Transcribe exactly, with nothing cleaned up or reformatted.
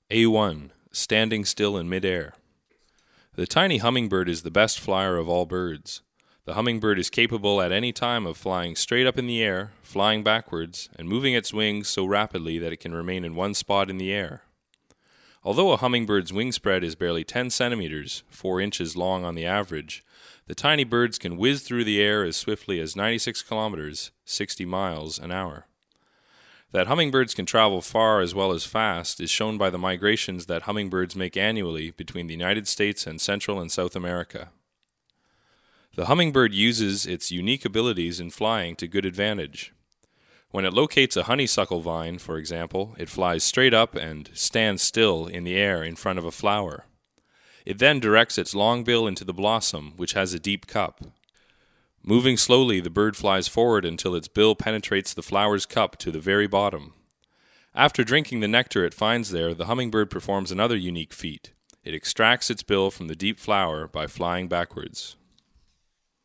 A one. Standing still in midair. The tiny hummingbird is the best flyer of all birds. The hummingbird is capable at any time of flying straight up in the air, flying backwards, and moving its wings so rapidly that it can remain in one spot in the air. Although a hummingbird's wingspread is barely ten centimeters, four inches long on the average, the tiny birds can whiz through the air as swiftly as ninety-six kilometers, sixty miles an hour. That hummingbirds can travel far as well as fast is shown by the migrations that hummingbirds make annually between the United States and Central and South America. The hummingbird uses its unique abilities in flying to good advantage. When it locates a honeysuckle vine, for example, it flies straight up and stands still in the air in front of a flower. It then directs its long bill into the blossom, which has a deep cup. Moving slowly, the bird flies forward until its bill penetrates the flower's cup to the very bottom. After drinking the nectar it finds there, the hummingbird performs another unique feat. It extracts its bill from the deep flower by flying backwards.